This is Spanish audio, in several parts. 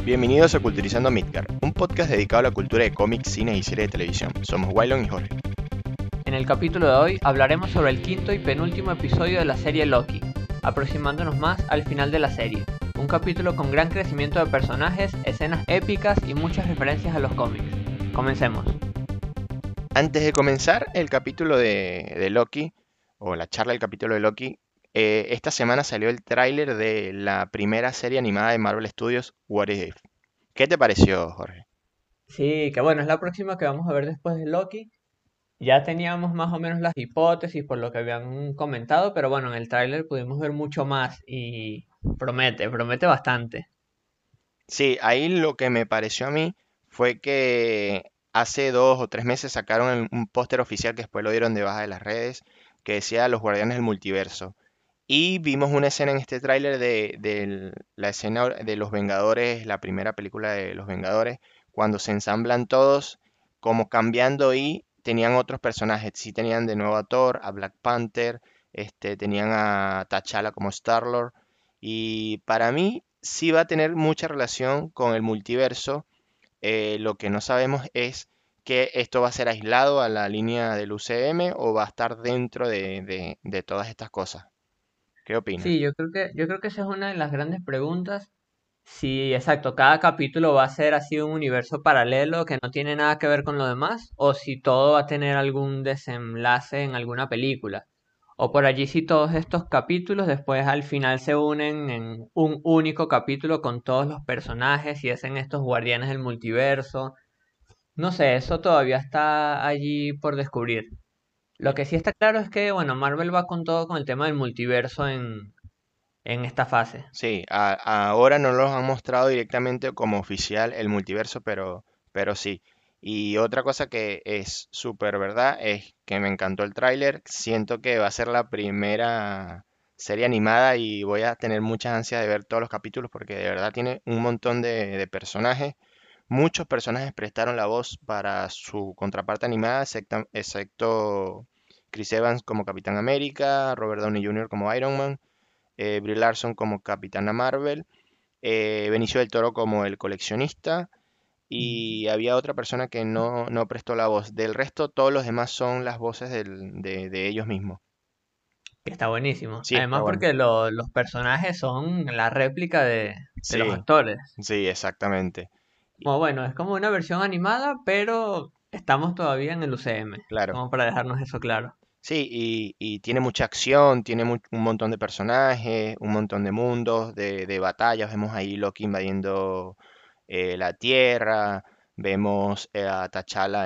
Bienvenidos a Culturizando Midgard, un podcast dedicado a la cultura de cómics, cine y series de televisión. Somos Wylon y Jorge. En el capítulo de hoy hablaremos sobre el quinto y penúltimo episodio de la serie Loki, aproximándonos más al final de la serie. Un capítulo con gran crecimiento de personajes, escenas épicas y muchas referencias a los cómics. Comencemos. Antes de comenzar el capítulo de Loki, o la charla del capítulo de Loki, esta semana salió el tráiler de la primera serie animada de Marvel Studios, What If. ¿Qué te pareció, Jorge? Sí, que bueno, es la próxima que vamos a ver después de Loki. Ya teníamos más o menos las hipótesis por lo que habían comentado, pero bueno, en el tráiler pudimos ver mucho más y promete bastante. Sí, ahí lo que me pareció a mí fue que hace 2 o 3 meses sacaron un póster oficial que después lo dieron de baja de las redes, que decía Los Guardianes del Multiverso. Y vimos una escena en este tráiler de la escena de Los Vengadores, la primera película de Los Vengadores, cuando se ensamblan todos, como cambiando y tenían otros personajes. Sí tenían de nuevo a Thor, a Black Panther, tenían a T'Challa como Star-Lord. Y para mí sí va a tener mucha relación con el multiverso. Lo que no sabemos es que esto va a ser aislado a la línea del UCM o va a estar dentro de todas estas cosas. ¿Qué opinas? Sí, yo creo que esa es una de las grandes preguntas. Sí, exacto. Cada capítulo va a ser así un universo paralelo que no tiene nada que ver con lo demás, o si todo va a tener algún desenlace en alguna película. O por allí si todos estos capítulos después al final se unen en un único capítulo con todos los personajes y hacen estos guardianes del multiverso. No sé, eso todavía está allí por descubrir. Lo que sí está claro es que, bueno, Marvel va con todo con el tema del multiverso en esta fase. Sí, ahora no los han mostrado directamente como oficial el multiverso, pero sí. Y otra cosa que es súper verdad es que me encantó el tráiler. Siento que va a ser la primera serie animada y voy a tener muchas ansias de ver todos los capítulos porque de verdad tiene un montón de personajes. Muchos personajes prestaron la voz para su contraparte animada, excepto Chris Evans como Capitán América, Robert Downey Jr. como Iron Man, Brie Larson como Capitana Marvel, Benicio del Toro como el coleccionista y había otra persona que no prestó la voz. Del resto, todos los demás son las voces de ellos mismos. Que está buenísimo. Sí, está Además bueno. porque los personajes son la réplica de los Sí, actores. sí, exactamente. Como bueno, es como una versión animada, pero estamos todavía en el UCM. Claro. Como para dejarnos eso claro. Sí, y tiene mucha acción, tiene un montón de personajes, un montón de mundos, de batallas. Vemos ahí Loki invadiendo la Tierra, vemos a T'Challa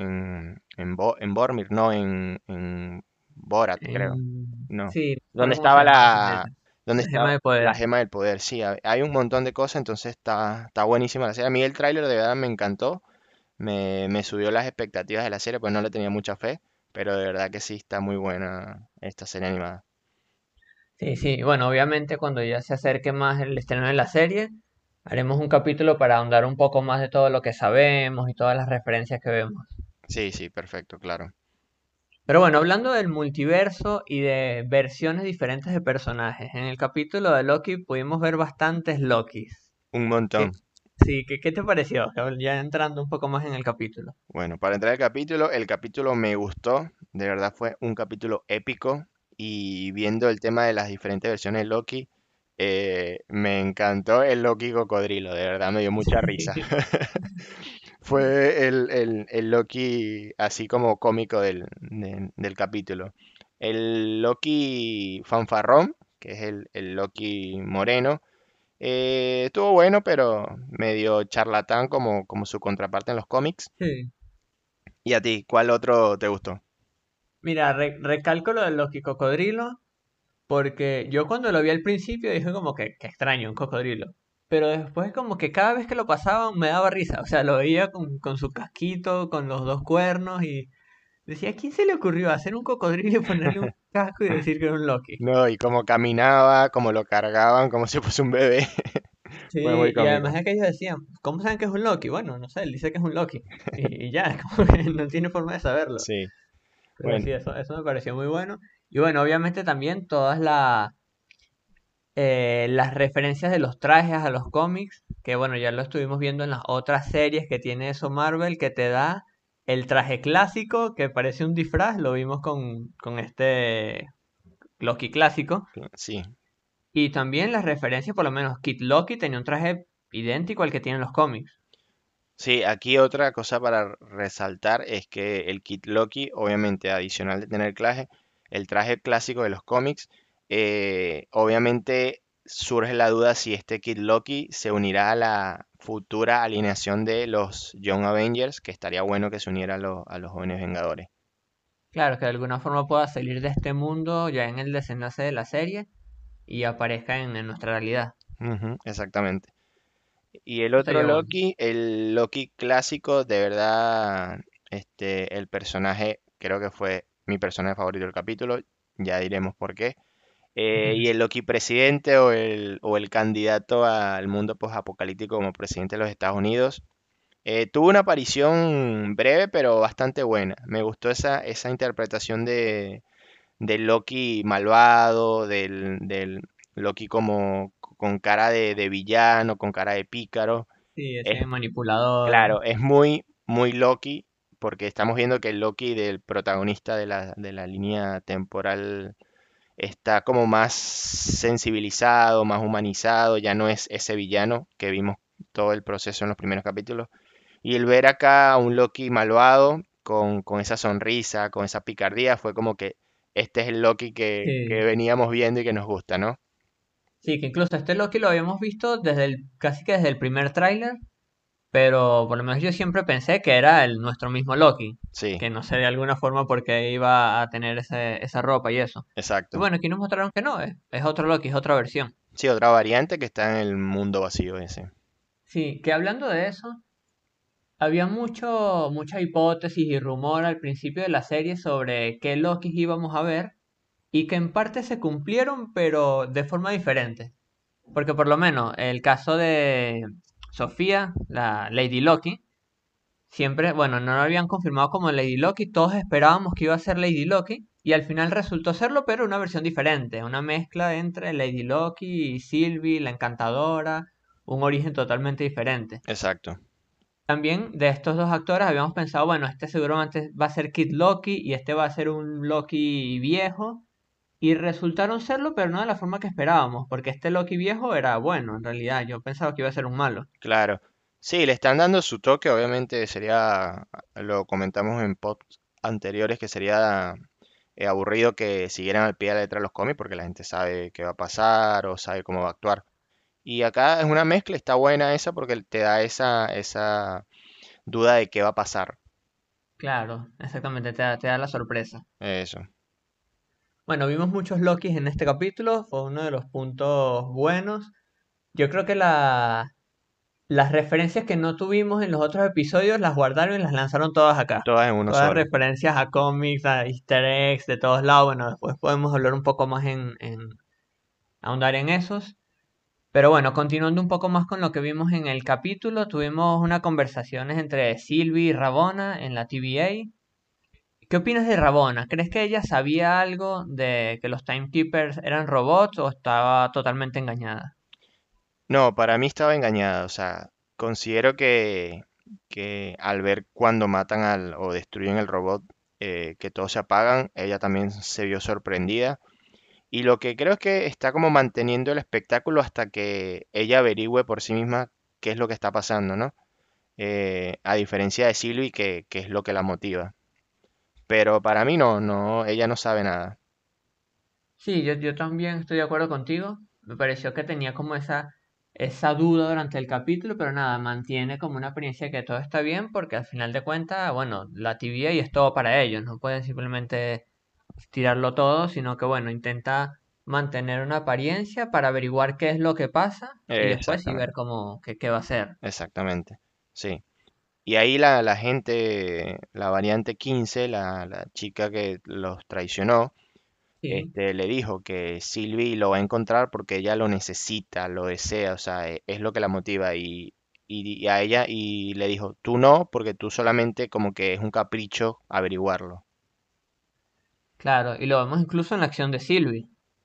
en Vormir, no, en Borat, creo. No. Sí, no ¿Dónde recuerdo cómo se estaba llama el la, planeta. dónde La gema está de la poder. gema del poder? Sí, hay un montón de cosas, entonces está buenísima la serie. A mí el tráiler de verdad me encantó. Me subió las expectativas de la serie, pues no le tenía mucha fe, pero de verdad que sí está muy buena esta serie animada. Sí, sí. Bueno, obviamente cuando ya se acerque más el estreno de la serie, haremos un capítulo para ahondar un poco más de todo lo que sabemos y todas las referencias que vemos. Sí, sí, perfecto, claro. Pero bueno, hablando del multiverso y de versiones diferentes de personajes, en el capítulo de Loki pudimos ver bastantes Lokis. Un ¿Qué, montón. sí, ¿qué te pareció? Ya entrando un poco más en el capítulo. Bueno, para entrar al capítulo, el capítulo me gustó, de verdad fue un capítulo épico y viendo el tema de las diferentes versiones de Loki, me encantó el Loki cocodrilo, de verdad me dio mucha risa. Fue el Loki así como cómico del capítulo. El Loki fanfarrón, que es el Loki moreno, estuvo bueno, pero medio charlatán como su contraparte en los cómics. Sí. ¿Y a ti, cuál otro te gustó? Mira, recalco lo del Loki cocodrilo, porque yo cuando lo vi al principio dije como que extraño, un cocodrilo. Pero después como que cada vez que lo pasaban me daba risa. O sea, lo veía con su casquito, con los dos cuernos y decía, ¿a quién se le ocurrió hacer un cocodrilo y ponerle un casco y decir que era un Loki? No, y cómo caminaba, cómo lo cargaban, como si fuese un bebé. Fue muy Sí, y además cómico. es que ellos decían, ¿cómo saben que es un Loki? Bueno, no sé, él dice que es un Loki. Y ya, es como que no tiene forma de saberlo. Sí, Pero bueno, sí, eso me pareció muy bueno. Y bueno, obviamente también todas las referencias de los trajes a los cómics, que bueno, ya lo estuvimos viendo en las otras series que tiene eso Marvel, que te da el traje clásico que parece un disfraz, lo vimos con este Loki clásico, Sí, y también las referencias, por lo menos Kid Loki tenía un traje idéntico al que tienen los cómics. sí, aquí otra cosa para resaltar es que el Kit Loki, obviamente, adicional de tener el traje clásico de los cómics, obviamente surge la duda si este Kid Loki se unirá a la futura alineación de los Young Avengers, que estaría bueno que se uniera a los jóvenes Vengadores. Claro, que de alguna forma pueda salir de este mundo ya en el desenlace de la serie y aparezca en nuestra realidad. Ujú, exactamente. Y el Eso otro estaría bueno. Loki, el Loki clásico, de verdad, el personaje creo que fue mi personaje favorito del capítulo, ya diremos por qué. Y el Loki presidente o el candidato al mundo posapocalíptico como presidente de los Estados Unidos, tuvo una aparición breve pero bastante buena. Me gustó esa interpretación del Loki malvado, del Loki como con cara de villano, con cara de pícaro. Sí, Es ese manipulador. claro, es muy, muy Loki, porque estamos viendo que el Loki del protagonista de la línea temporal está como más sensibilizado, más humanizado, ya no es ese villano que vimos todo el proceso en los primeros capítulos. Y el ver acá a un Loki malvado, con esa sonrisa, con esa picardía, fue como que este es el Loki que Sí. veníamos viendo y que nos gusta, ¿no? Sí, que incluso este Loki lo habíamos visto casi que desde el primer tráiler, pero por lo menos yo siempre pensé que era nuestro mismo Loki, Sí, que no sé de alguna forma por qué iba a tener esa ropa y eso. Y exacto. bueno, aquí nos mostraron que no, es otro Loki, es otra versión. Sí, otra variante que está en el mundo vacío ese. Sí, que hablando de eso, había mucha hipótesis y rumor al principio de la serie sobre qué Lokis íbamos a ver y que en parte se cumplieron, pero de forma diferente. Porque por lo menos el caso de Sofía, la Lady Loki, siempre, bueno, no lo habían confirmado como Lady Loki, todos esperábamos que iba a ser Lady Loki y al final resultó serlo, pero una versión diferente, una mezcla entre Lady Loki y Sylvie, la encantadora, un origen totalmente diferente. Exacto. También de estos dos actores habíamos pensado, bueno, este seguramente va a ser Kid Loki y este va a ser un Loki viejo. Y resultaron serlo, pero no de la forma que esperábamos, porque este Loki viejo era bueno, en realidad. Yo pensaba que iba a ser un malo. Claro. Sí, le están dando su toque, obviamente sería, lo comentamos en pods anteriores, que sería aburrido que siguieran al pie de la letra los cómics porque la gente sabe qué va a pasar o sabe cómo va a actuar. Y acá es una mezcla, está buena esa porque te da esa duda de qué va a pasar. Claro, exactamente, te da la sorpresa. Eso. Bueno, vimos muchos Lokis en este capítulo, fue uno de los puntos buenos. Yo creo que las referencias que no tuvimos en los otros episodios las guardaron y las lanzaron todas acá. Todas en uno Todas solo. referencias a cómics, a easter eggs de todos lados. Bueno, después podemos hablar un poco más ahondar en esos. Pero bueno, continuando un poco más con lo que vimos en el capítulo, tuvimos unas conversaciones entre Sylvie y Rabona en la TVA. ¿Qué opinas de Rabona? ¿Crees que ella sabía algo de que los Timekeepers eran robots o estaba totalmente engañada? No, para mí estaba engañada. O sea, considero que al ver cuando matan o destruyen el robot, que todos se apagan, ella también se vio sorprendida. Y lo que creo es que está como manteniendo el espectáculo hasta que ella averigüe por sí misma qué es lo que está pasando, ¿no? A diferencia de Sylvie, que es lo que la motiva. Pero para mí no, ella no sabe nada. Sí, yo también estoy de acuerdo contigo. Me pareció que tenía como esa duda durante el capítulo, pero nada, mantiene como una apariencia de que todo está bien porque al final de cuentas, bueno, la TVA y es todo para ellos. No pueden simplemente tirarlo todo, sino que bueno, intenta mantener una apariencia para averiguar qué es lo que pasa y después sí ver Exactamente, qué va a hacer. exactamente. Sí. Y ahí la gente, la variante 15, la chica que los traicionó, Sí, le dijo que Sylvie lo va a encontrar porque ella lo necesita, lo desea, o sea, es lo que la motiva y a ella y le dijo, tú no, porque tú solamente como que es un capricho averiguarlo. claro, y lo vemos incluso en la acción de Sylvie.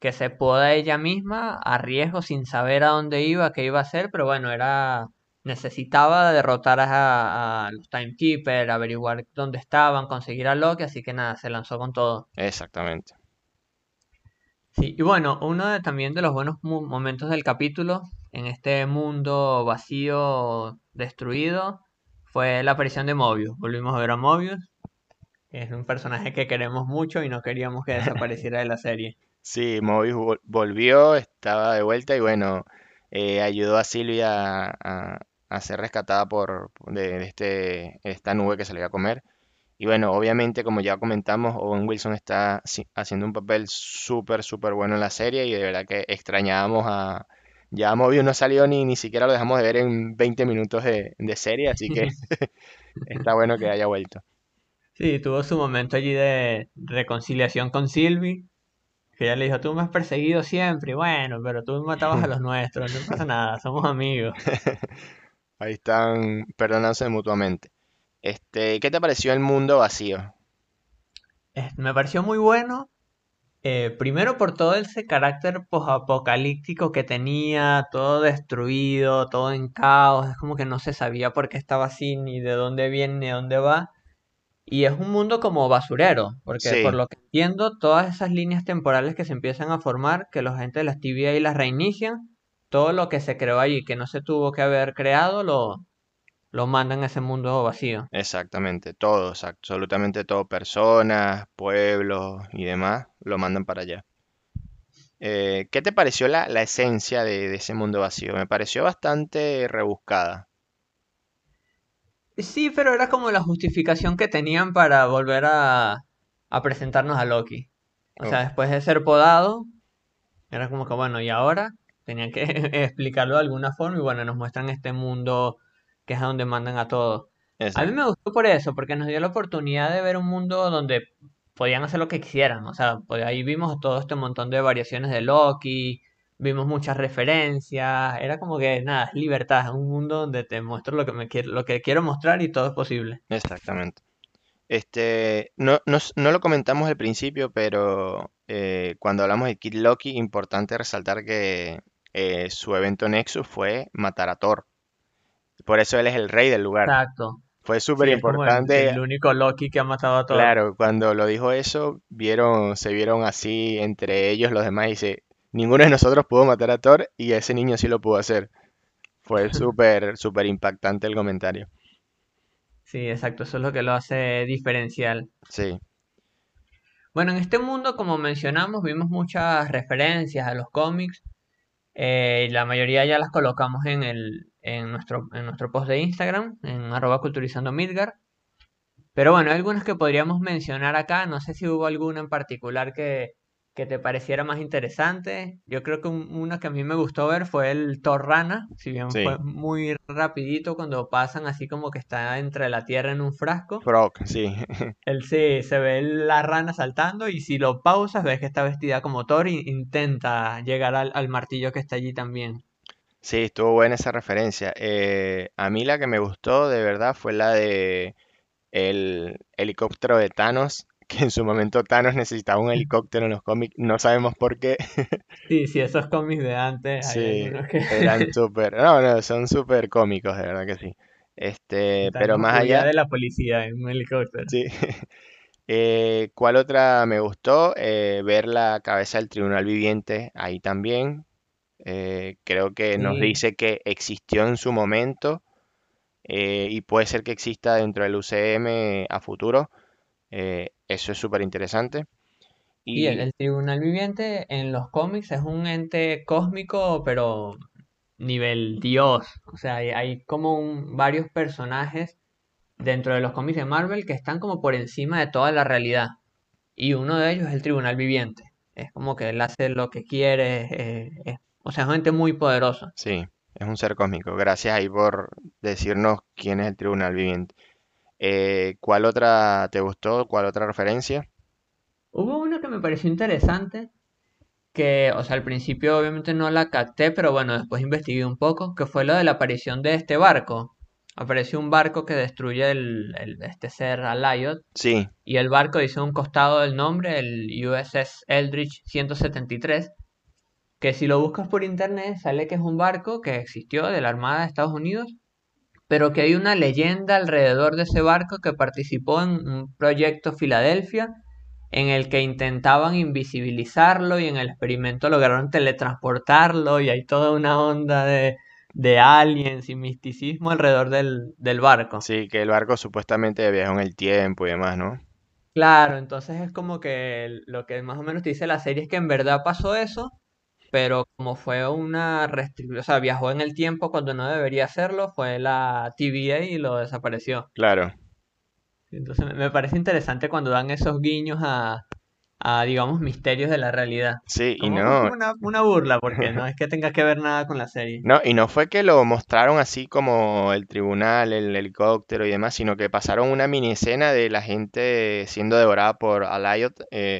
que se poda ella misma a riesgo sin saber a dónde iba, qué iba a hacer, pero bueno, necesitaba derrotar a los Timekeeper, averiguar dónde estaban, conseguir a Loki, así que nada, se lanzó con todo. Exactamente. Sí, y bueno, también de los buenos momentos del capítulo, en este mundo vacío, destruido, fue la aparición de Mobius. Volvimos a ver a Mobius, que es un personaje que queremos mucho y no queríamos que desapareciera de la serie. Sí, Mobius volvió, estaba de vuelta y bueno, ayudó a Silvia a ser rescatada de esta nube que se le iba a comer. Y bueno, obviamente, como ya comentamos, Owen Wilson está haciendo un papel súper, súper bueno en la serie y de verdad que extrañábamos a... Ya Mobius no salió ni siquiera lo dejamos de ver en 20 minutos de serie, así que está bueno que haya vuelto. Sí, tuvo su momento allí de reconciliación con Sylvie, que ella le dijo, tú me has perseguido siempre, y bueno, pero tú matabas a los nuestros, no pasa nada, somos amigos. Ahí están perdonándose mutuamente. ¿Qué te pareció el mundo vacío? Me pareció muy bueno. Primero por todo ese carácter posapocalíptico que tenía, todo destruido, todo en caos, es como que no se sabía por qué estaba así, ni de dónde viene, ni de dónde va. Y es un mundo como basurero, porque por Sí, lo que entiendo, todas esas líneas temporales que se empiezan a formar, que los agentes de las TVA y las reinician, todo lo que se creó allí, que no se tuvo que haber creado, lo mandan a ese mundo vacío. exactamente, todos, absolutamente todo, personas, pueblos y demás, lo mandan para allá. ¿Qué te pareció la esencia de ese mundo vacío? Me pareció bastante rebuscada. Sí, pero era como la justificación que tenían para volver a presentarnos a Loki. O Oh, sea, después de ser podado, era como que, bueno, y ahora tenían que explicarlo de alguna forma y bueno, nos muestran este mundo que es a donde mandan a todos. A mí exacto, me gustó por eso, porque nos dio la oportunidad de ver un mundo donde podían hacer lo que quisieran. O sea, pues ahí vimos todo este montón de variaciones de Loki, vimos muchas referencias, era como que nada, es libertad, es un mundo donde te muestro lo que quiero mostrar y todo es posible. exactamente. No lo comentamos al principio, pero cuando hablamos de Kid Loki, importante resaltar que su evento Nexus fue matar a Thor. Por eso él es el rey del lugar. Exacto. Fue súper Sí, es como importante. el único Loki que ha matado a Thor. Claro, cuando lo dijo eso, se vieron así entre ellos los demás y dice, ninguno de nosotros pudo matar a Thor y ese niño sí lo pudo hacer. Fue súper, súper impactante el comentario. Sí, exacto, eso es lo que lo hace diferencial. Sí, Bueno, en este mundo, como mencionamos, vimos muchas referencias a los cómics. La mayoría ya las colocamos en nuestro post de Instagram, en @culturizando Midgar. Pero bueno, hay algunas que podríamos mencionar acá. No sé si hubo alguna en particular que te pareciera más interesante. Yo creo que una que a mí me gustó ver fue el Thor Rana, si bien fue sí. muy rapidito cuando pasan así como que está entre la tierra en un frasco. Frog, sí. Él se ve la rana saltando y si lo pausas ves que está vestida como Thor e intenta llegar al martillo que está allí también. Sí, estuvo buena esa referencia. A mí la que me gustó de verdad fue la de el helicóptero de Thanos, que en su momento Thanos necesitaba un helicóptero en los cómics, no sabemos por qué. Sí, sí, esos cómics de antes, hay Sí, algunos que eran súper, no, son súper cómicos, de verdad que sí. Pero Thanos más huía allá, de la policía en un helicóptero. sí. ¿Cuál otra me gustó? Ver la cabeza del tribunal viviente ahí también. Creo que nos Sí, dice que existió en su momento y puede ser que exista dentro del UCM a futuro. Eso es súper interesante. sí, Y el Tribunal Viviente en los cómics es un ente cósmico, pero nivel Dios. O sea, hay como varios personajes dentro de los cómics de Marvel que están como por encima de toda la realidad. Y uno de ellos es el Tribunal Viviente. Es como que él hace lo que quiere. O sea, es gente muy poderosa. sí, es un ser cósmico. Gracias ahí por decirnos quién es el tribunal viviente. ¿Cuál otra te gustó? ¿Cuál otra referencia? Hubo una que me pareció interesante, que, o sea, al principio obviamente no la capté, pero bueno, después investigué un poco, que fue lo de la aparición de este barco. apareció un barco que destruye este ser Alliot. Sí, Y el barco dice a un costado del nombre, el USS Eldridge 173, que si lo buscas por internet sale que es un barco que existió de la Armada de Estados Unidos, pero que hay una leyenda alrededor de ese barco que participó en un proyecto Filadelfia en el que intentaban invisibilizarlo y en el experimento lograron teletransportarlo y hay toda una onda de aliens y misticismo alrededor del barco. sí, que el barco supuestamente viajó en el tiempo y demás, ¿no? Claro, entonces es como que lo que más o menos te dice la serie es que en verdad pasó eso, pero como fue una restricción, o sea, viajó en el tiempo cuando no debería hacerlo, fue la TVA y lo desapareció. Claro. Entonces me parece interesante cuando dan esos guiños digamos, misterios de la realidad. Sí, y Es no, como una burla, porque no es que tenga que ver nada con la serie. no, y no fue que lo mostraron así como el tribunal, el helicóptero y demás, sino que pasaron una mini escena de la gente siendo devorada por Alayot,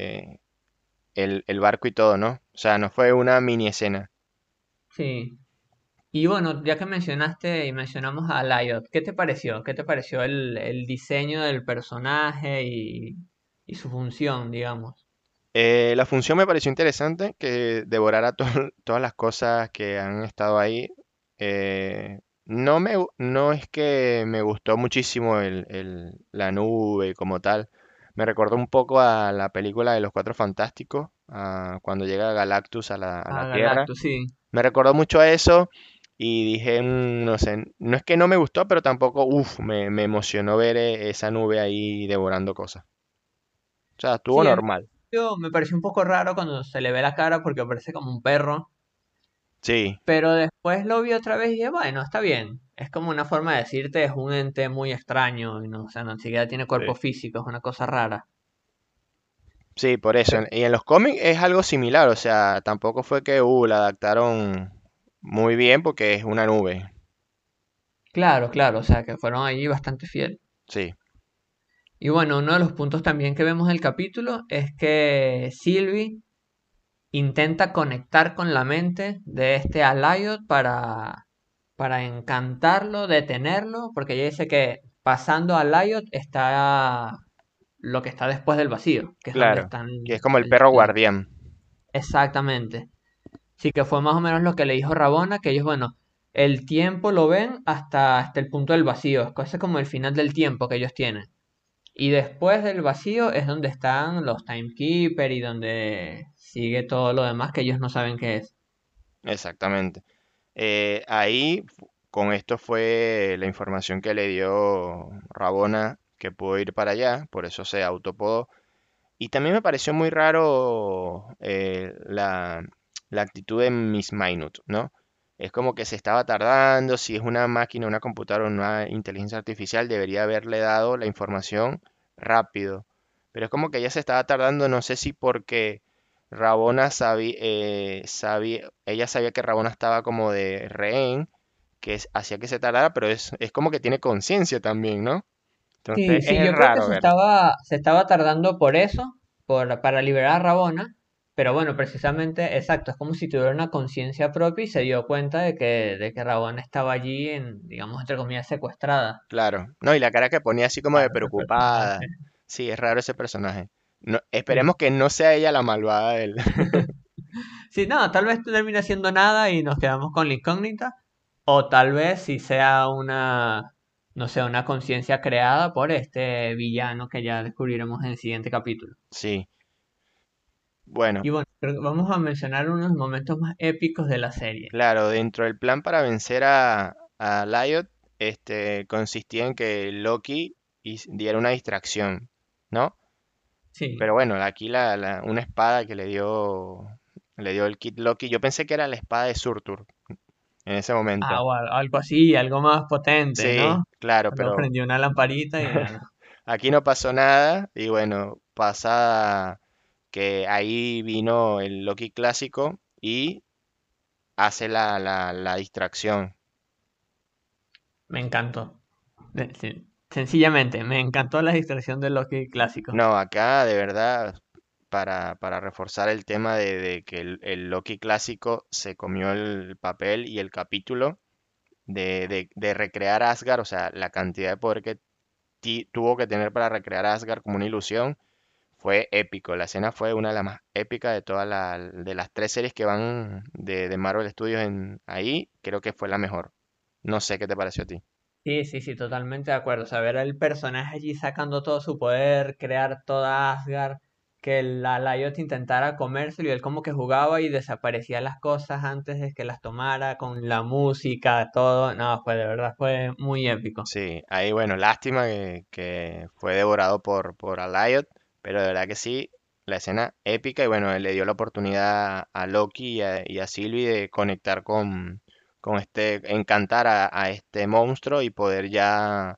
el barco y todo, ¿no? O sea, no fue una mini escena. Sí. Y bueno, ya que mencionaste y mencionamos a Lyot, ¿qué te pareció? ¿Qué te pareció el diseño del personaje y su función, digamos? La función me pareció interesante, que devorara todas las cosas que han estado ahí. No es que me gustó muchísimo la nube como tal. Me recordó un poco a la película de los Cuatro Fantásticos, cuando llega Galactus a la Ah, Tierra. Galactus, sí. Me recordó mucho a eso y dije, no sé, no es que no me gustó, pero tampoco, me emocionó ver esa nube ahí devorando cosas. O sea, estuvo Sí, normal. me pareció un poco raro cuando se le ve la cara porque parece como un perro, Sí, pero después lo vi otra vez y dije, bueno, está bien. Es como una forma de decirte, es un ente muy extraño, y no, o sea, no ni siquiera tiene cuerpo sí. físico, es una cosa rara. Sí, por eso. Y en los cómics es algo similar, o sea, tampoco fue que la adaptaron muy bien porque es una nube. Claro, claro, o sea, que fueron ahí bastante fieles. Sí, Y bueno, uno de los puntos también que vemos en el capítulo es que Sylvie intenta conectar con la mente de este Alliot para encantarlo, detenerlo, porque ella dice que pasando a Alliot está lo que está después del vacío, que es donde claro, están que es como el perro guardián. exactamente. Sí que fue más o menos lo que le dijo Rabona, que ellos, bueno, el tiempo lo ven hasta el punto del vacío, es como el final del tiempo que ellos tienen. Y después del vacío es donde están los Timekeeper y donde sigue todo lo demás que ellos no saben qué es. Exactamente. Con esto fue la información que le dio Rabona que pudo ir para allá, por eso se autopodó. Y también me pareció muy raro la actitud de Miss Minute, ¿no? Es como que se estaba tardando, si es una máquina, una computadora o una inteligencia artificial, debería haberle dado la información rápido. Pero es como que ella se estaba tardando, no sé si porque ella sabía que Rabona estaba como de rehén, hacía que se tardara, pero es como que tiene conciencia también, ¿no? Entonces Sí, sí, es yo creo que raro ver. se estaba tardando por eso, para liberar a Rabona, pero bueno, precisamente, exacto, es como si tuviera una conciencia propia y se dio cuenta de que Rabona estaba allí digamos, entre comillas, secuestrada. Claro, no, y la cara que ponía así como de Claro, ese personaje. preocupada. Sí, es raro ese personaje. No, esperemos Sí. que no sea ella la malvada de él. Sí, no, tal vez no termine siendo nada y nos quedamos con la incógnita, o tal vez si sea no sé, una conciencia creada por este villano que ya descubriremos en el siguiente capítulo. Sí, bueno, Y bueno, creo que vamos a mencionar unos momentos más épicos de la serie. claro, dentro del plan para vencer a Lyot, consistía en que Loki diera una distracción, ¿no? Sí. Pero bueno, aquí una espada que le dio el Kid Loki, yo pensé que era la espada de Surtur en ese momento. O algo así, algo más potente, Sí, ¿no? claro, Luego pero prendió una lamparita y nada. aquí no pasó nada y bueno, pasa que ahí vino el Loki clásico y hace la distracción. Me encantó. Sí, sencillamente, me encantó la distracción del Loki clásico. No, acá de verdad, para reforzar el tema de que el Loki clásico se comió el papel y el capítulo, de recrear Asgard, o sea, la cantidad de poder que tuvo que tener para recrear Asgard como una ilusión, fue épico. La escena fue una de las más épicas de de las tres series que van de Marvel Studios ahí, creo que fue la mejor. No sé qué te pareció a ti. Sí, sí, sí, totalmente de acuerdo. O sea, ver al personaje allí sacando todo su poder, crear toda Asgard, que la Riot intentara comérselo y él como que jugaba y desaparecía las cosas antes de que las tomara con la música, todo. No, fue de verdad, fue muy épico. Sí, ahí bueno, lástima que fue devorado por Alliot, pero de verdad que sí, la escena épica y bueno, él le dio la oportunidad a Loki y a Sylvie de conectar con encantar a este monstruo y poder ya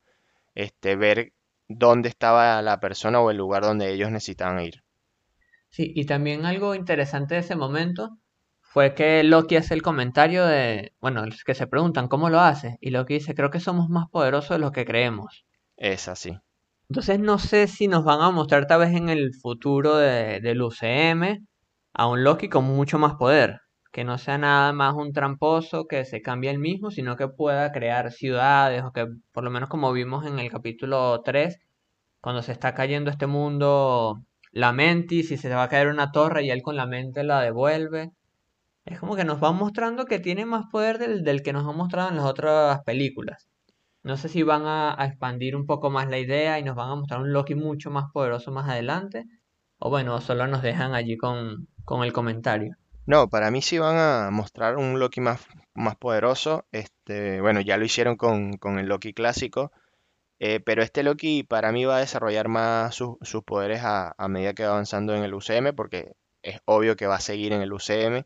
ver dónde estaba la persona o el lugar donde ellos necesitaban ir. Sí, y también algo interesante de ese momento fue que Loki hace el comentario de, bueno, los que se preguntan cómo lo hace, y Loki dice, creo que somos más poderosos de lo que creemos. Es así. Entonces no sé si nos van a mostrar tal vez en el futuro del UCM a un Loki con mucho más poder, que no sea nada más un tramposo que se cambie el mismo, sino que pueda crear ciudades o que por lo menos como vimos en el capítulo 3 cuando se está cayendo este mundo, la Mentis y se va a caer una torre y él con la mente la devuelve. Es como que nos va mostrando que tiene más poder del que nos ha mostrado en las otras películas. No sé si van a expandir un poco más la idea y nos van a mostrar un Loki mucho más poderoso más adelante. O bueno, solo nos dejan allí con el comentario. No, para mí sí van a mostrar un Loki más poderoso. Bueno, ya lo hicieron con el Loki clásico. Pero este Loki para mí va a desarrollar más sus poderes a medida que va avanzando en el UCM, porque es obvio que va a seguir en el UCM.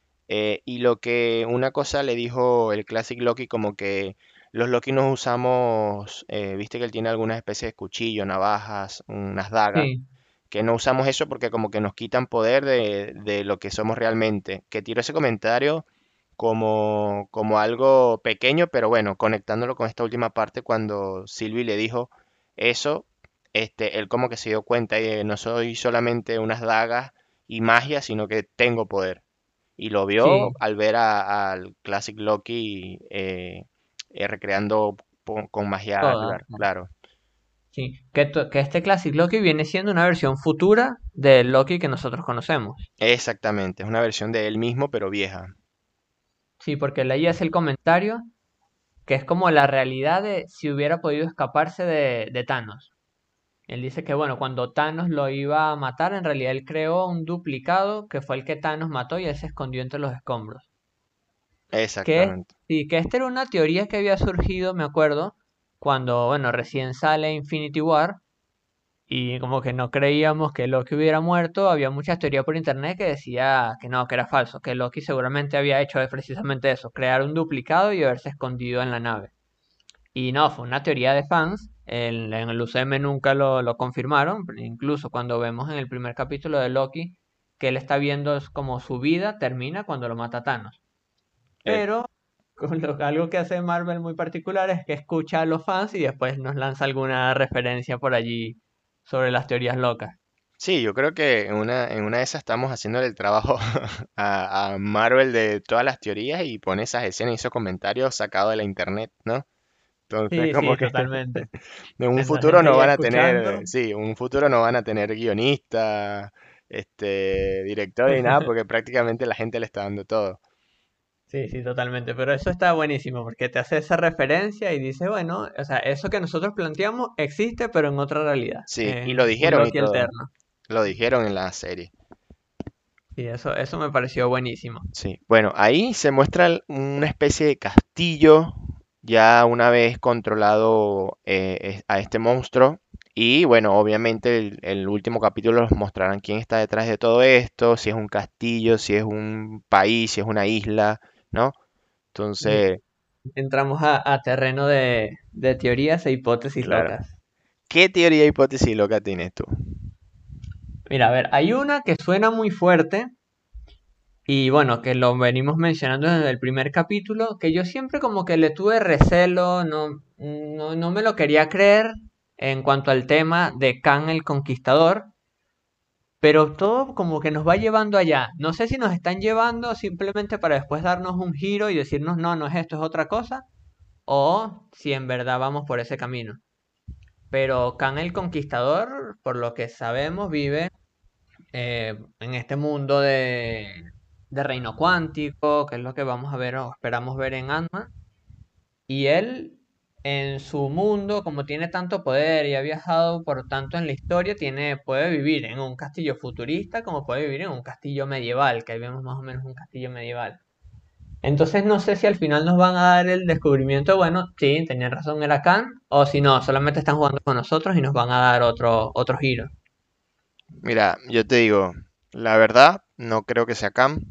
Y lo que una cosa le dijo el Classic Loki, como que los Loki nos usamos, viste que él tiene algunas especies de cuchillo, navajas, unas dagas, Sí, que no usamos eso porque como que nos quitan poder de lo que somos realmente. Que tiró ese comentario como algo pequeño, pero bueno, conectándolo con esta última parte cuando Sylvie le dijo eso, él como que se dio cuenta y no soy solamente unas dagas y magia, sino que tengo poder. Y lo vio sí, al ver al Classic Loki recreando con magia todas. Asgard, claro. Sí, que este Classic Loki viene siendo una versión futura del Loki que nosotros conocemos. Exactamente, es una versión de él mismo, pero vieja. Sí, porque leí hace el comentario que es como la realidad de si hubiera podido escaparse de Thanos. Él dice que, bueno, cuando Thanos lo iba a matar, en realidad él creó un duplicado que fue el que Thanos mató y él se escondió entre los escombros. Que, Exactamente. sí, que esta era una teoría que había surgido, me acuerdo, cuando, bueno, recién sale Infinity War y como que no creíamos que Loki hubiera muerto. Había muchas teorías por internet que decía que no, que era falso, que Loki seguramente había hecho precisamente eso, crear un duplicado y haberse escondido en la nave. Y no, fue una teoría de fans. En el UCM nunca lo confirmaron. Incluso cuando vemos en el primer capítulo de Loki que él está viendo es como su vida termina cuando lo mata Thanos. Eh, Pero algo que hace Marvel muy particular es que escucha a los fans y después nos lanza alguna referencia por allí sobre las teorías locas. sí, yo creo que en una de esas estamos haciéndole el trabajo a Marvel de todas las teorías y pone esas escenas y esos comentarios sacados de la internet, ¿no? Entonces, Sí, como sí, que totalmente. en un La futuro gente no ya van a escuchando. tener, sí, en un futuro no van a tener guionista, director y nada, porque prácticamente la gente le está dando todo. Sí, sí, totalmente. Pero eso está buenísimo porque te hace esa referencia y dice, bueno, o sea, eso que nosotros planteamos existe, pero en otra realidad. Sí, y lo Un dijeron y Loki todo, alterno. lo dijeron en la serie. Sí, eso me pareció buenísimo. Sí, bueno, ahí se muestra una especie de castillo, ya una vez controlado a este monstruo. Y bueno, obviamente el último capítulo nos mostrarán quién está detrás de todo esto, si es un castillo, si es un país, si es una isla, ¿no? Sí, Entonces, entramos a terreno de teorías e hipótesis claro. locas. ¿Qué teoría, hipótesis loca tienes tú? Mira, a ver, hay una que suena muy fuerte y bueno, que lo venimos mencionando desde el primer capítulo, que yo siempre como que le tuve recelo, no me lo quería creer en cuanto al tema de Kang el Conquistador, pero todo como que nos va llevando allá. No sé si nos están llevando simplemente para después darnos un giro y decirnos, no, no es esto, es otra cosa, o si en verdad vamos por ese camino. Pero Kang el Conquistador, por lo que sabemos, vive en este mundo de reino cuántico, que es lo que vamos a ver o esperamos ver en Ant-Man. Y él, en su mundo, como tiene tanto poder y ha viajado por tanto en la historia, puede vivir en un castillo futurista como puede vivir en un castillo medieval, que ahí vemos más o menos un castillo medieval. Entonces no sé si al final nos van a dar el descubrimiento, bueno, sí, tenían razón, era Khan, o si no, solamente están jugando con nosotros y nos van a dar otro giro. Mira, yo te digo, la verdad, no creo que sea Cam.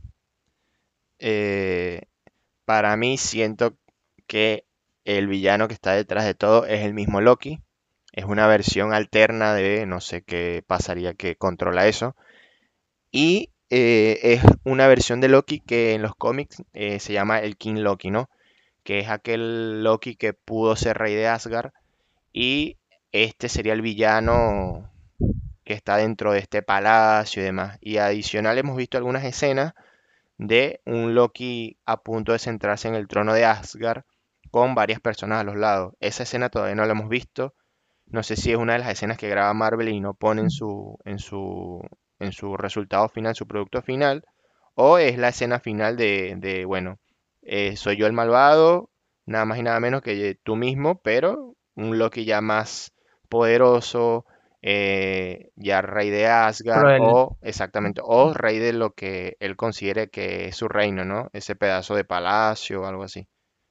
Eh, para mí siento que el villano que está detrás de todo es el mismo Loki. Es una versión alterna de no sé qué pasaría que controla eso. Y es una versión de Loki que en los cómics se llama el King Loki, ¿no? Que es aquel Loki que pudo ser rey de Asgard. Y este sería el villano que está dentro de este palacio y demás. Y adicional hemos visto algunas escenas de un Loki a punto de centrarse en el trono de Asgard con varias personas a los lados. Esa escena todavía no la hemos visto. No sé si es una de las escenas que graba Marvel y no pone en su resultado final, su producto final, o es la escena final bueno, soy yo el malvado, nada más y nada menos que tú mismo, pero un Loki ya más poderoso, ya rey de Asgard, Cruel. o exactamente, o rey de lo que él considere que es su reino, ¿no? Ese pedazo de palacio o algo así.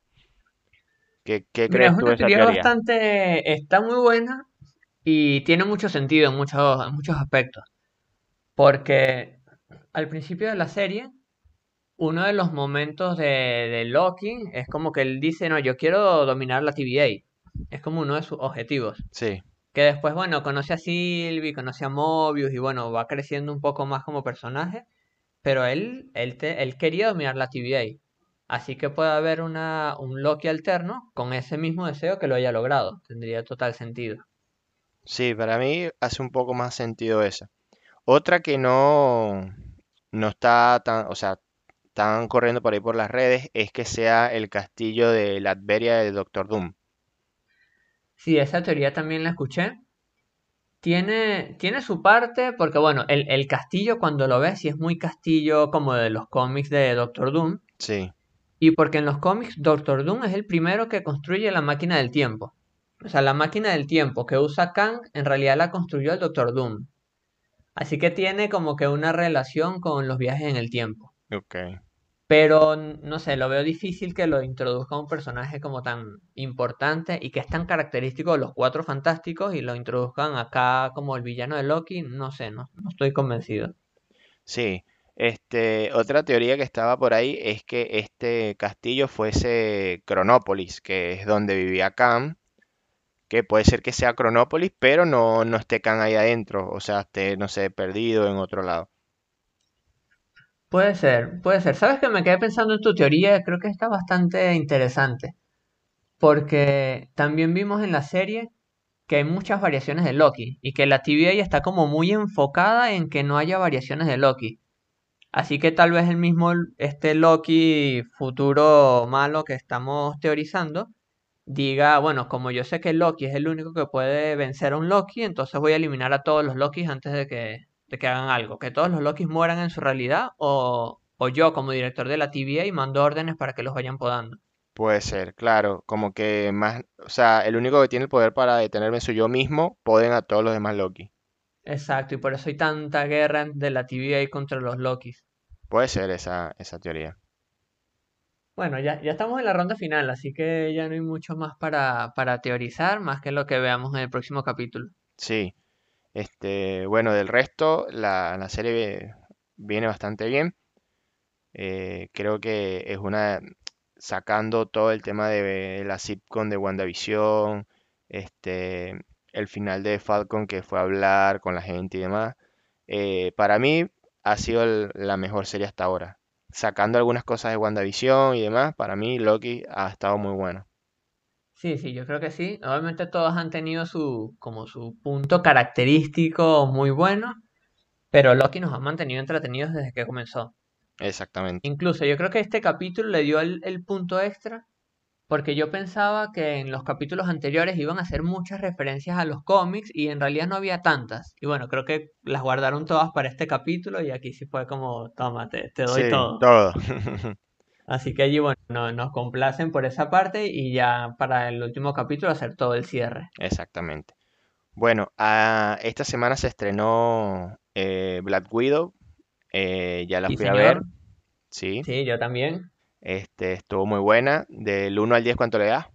¿Qué Mira, es crees tú de una esa teoría teoría? está muy buena y tiene mucho sentido en muchos aspectos. Porque al principio de la serie, uno de los momentos de Loki es como que él dice, no, yo quiero dominar la TVA. Es como uno de sus objetivos. Sí, Que después, bueno, conoce a Sylvie, conoce a Mobius y bueno, va creciendo un poco más como personaje. Pero él quería dominar la TVA. Así que puede haber un Loki alterno con ese mismo deseo que lo haya logrado. Tendría total sentido. sí, para mí hace un poco más sentido esa. Otra que no está tan, o sea, están corriendo por ahí por las redes es que sea el castillo de Latveria del Doctor Doom. Sí, esa teoría también la escuché. Tiene su parte, porque bueno, el castillo cuando lo ves, sí es muy castillo como de los cómics de Doctor Doom. Sí, Y porque en los cómics Doctor Doom es el primero que construye la máquina del tiempo. O sea, la máquina del tiempo que usa Kang en realidad la construyó el Doctor Doom. Así que tiene como que una relación con los viajes en el tiempo. ok. Pero no sé, lo veo difícil que lo introduzca un personaje como tan importante y que es tan característico de los Cuatro Fantásticos y lo introduzcan acá como el villano de Loki. No sé, no estoy convencido. Sí. Otra teoría que estaba por ahí es que este castillo fuese Cronópolis, que es donde vivía Khan, que puede ser que sea Cronópolis, pero no esté Khan ahí adentro, o sea, esté, no sé, perdido en otro lado. Puede ser, puede ser. ¿Sabes que me quedé pensando en tu teoría? Creo que está bastante interesante. Porque también vimos en la serie que hay muchas variaciones de Loki y que la TVA está como muy enfocada en que no haya variaciones de Loki. Así que tal vez el mismo este Loki futuro malo que estamos teorizando diga, bueno, como yo sé que Loki es el único que puede vencer a un Loki, entonces voy a eliminar a todos los Lokis antes de que hagan algo. Que todos los Lokis mueran en su realidad o yo como director de la TVA mando órdenes para que los vayan podando. Puede ser, claro, como que más, o sea, el único que tiene el poder para detenerme soy yo mismo, poden a todos los demás Loki. Exacto, y por eso hay tanta guerra de la TVA contra los Lokis. Puede ser esa teoría. Bueno, ya estamos en la ronda final, así que ya no hay mucho más para teorizar, más que lo que veamos en el próximo capítulo. Sí, bueno, del resto, la serie viene bastante bien. Creo que es sacando todo el tema de la sitcom de WandaVision, este, el final de Falcon que fue a hablar con la gente y demás. Para mí ha sido la mejor serie hasta ahora. Sacando algunas cosas de WandaVision y demás, para mí Loki ha estado muy bueno. Sí, sí, yo creo que sí. Obviamente todos han tenido como su punto característico muy bueno, pero Loki nos ha mantenido entretenidos desde que comenzó. Exactamente. Incluso yo creo que este capítulo le dio el punto extra porque yo pensaba que en los capítulos anteriores iban a hacer muchas referencias a los cómics y en realidad no había tantas. Y bueno, creo que las guardaron todas para este capítulo y aquí sí fue como, toma, te doy Sí, todo. todo. Así que allí, bueno, nos complacen por esa parte y ya para el último capítulo hacer todo el cierre. Exactamente. Bueno, esta semana se estrenó Black Widow. Ya la Sí, fui a ver, señor. sí. Sí, yo también. Estuvo muy buena. Del 1 al 10, ¿cuánto le das?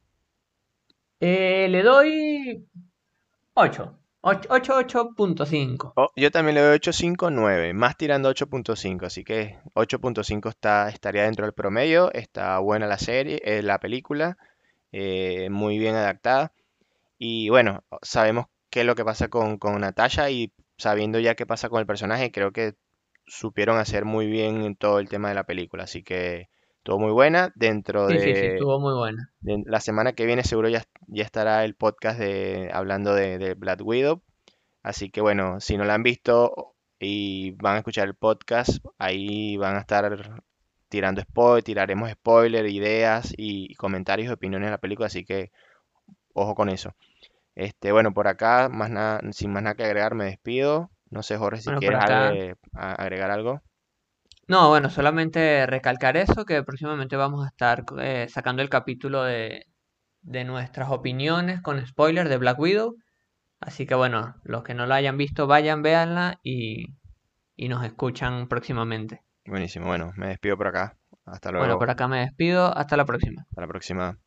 Le doy 8. 8.5. Oh, yo también le doy 8.5, 9, más tirando 8.5, así que 8.5 estaría dentro del promedio. Está buena la serie, la película, muy bien adaptada. Y bueno, sabemos qué es lo que pasa con Natasha, y sabiendo ya qué pasa con el personaje, creo que supieron hacer muy bien en todo el tema de la película. Así que todo muy buena. Dentro Sí, sí, sí, de, estuvo muy buena. de la semana que viene seguro ya estará el podcast hablando de Black Widow. Así que bueno, si no la han visto y van a escuchar el podcast, ahí van a estar tiraremos spoiler, ideas y comentarios y opiniones de la película, así que ojo con eso. Bueno, por acá, más nada, sin más nada que agregar, me despido. No sé, Jorge, si Bueno, por quieres acá. agregar algo. No, bueno, solamente recalcar eso, que próximamente vamos a estar sacando el capítulo de nuestras opiniones con spoiler de Black Widow. Así que bueno, los que no la hayan visto, vayan, véanla y nos escuchan próximamente. Buenísimo, bueno, me despido por acá. Hasta Bueno, luego, por acá me despido. Hasta la próxima. hasta la próxima.